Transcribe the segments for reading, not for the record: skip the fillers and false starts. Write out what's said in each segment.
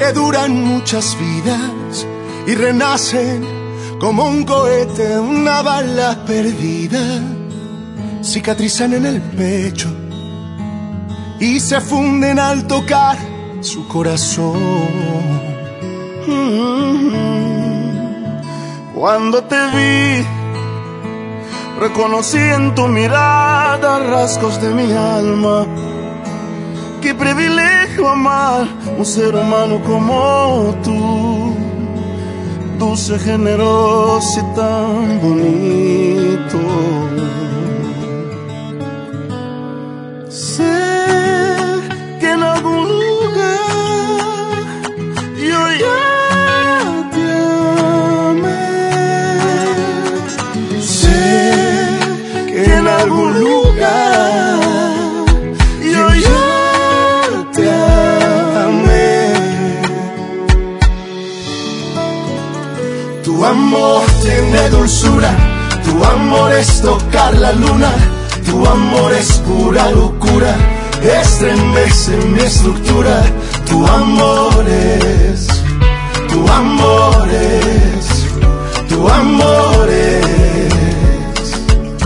que duran muchas vidas y renacen como un cohete, una bala perdida. Cicatrizan en el pecho y se funden al tocar su corazón. Cuando te vi, reconocí en tu mirada rasgos de mi alma. Qué privilegio amar un ser humano como tú, dulce, generoso y tan bonito. Sé que en algún lugar yo ya te amé. Sé que en algún lugar yo ya te amé. Tu amor tiene dulzura, tu amor es tocar la luna, tu amor es pura locura, estremece mi estructura. Tu amor es, tu amor es, tu amor es.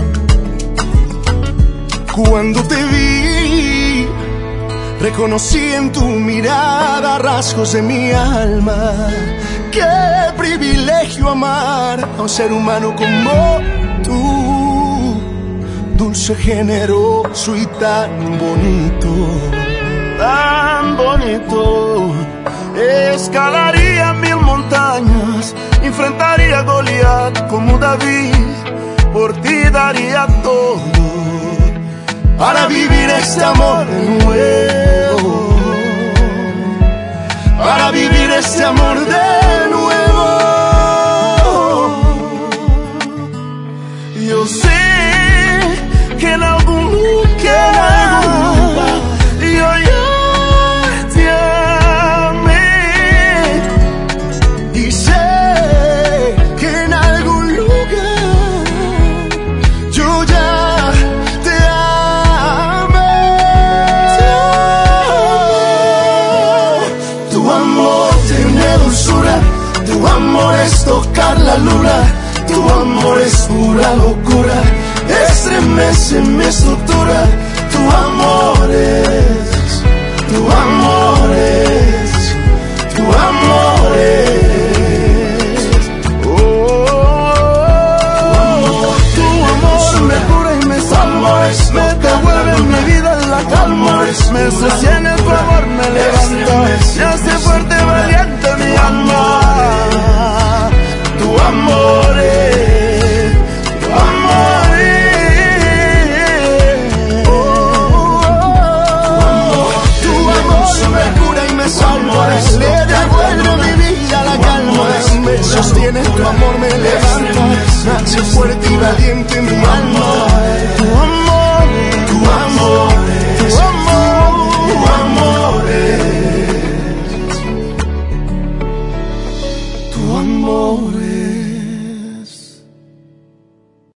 Cuando te vi, reconocí en tu mirada rasgos de mi alma. Qué privilegio amar a un ser humano como tú, dulce, generoso y tan bonito. Tan bonito. Escalaría 1000 montañas, enfrentaría a Goliat como David, por ti daría todo para vivir este amor de nuevo, para vivir este amor de nuevo. Yo sé que en algún lugar yo ya te amé. Y sé que en algún lugar yo ya te amé. Tu amor tiene dulzura, tu amor es tocar la luna, tu amor es pura locura, estremece mi estructura. Tu amor es, tu amor es, tu amor es. Tu amor me cura y me salva, me devuelve mi vida en la calma, me sostiene tu amor, me levanta, me hace fuerte, valiente mi alma. Tu amor es, tu amor es. Tu amor me cura y me salva, le devuelve mi vida la calma, me sostiene tu amor, me levanta, me hace fuerte y valiente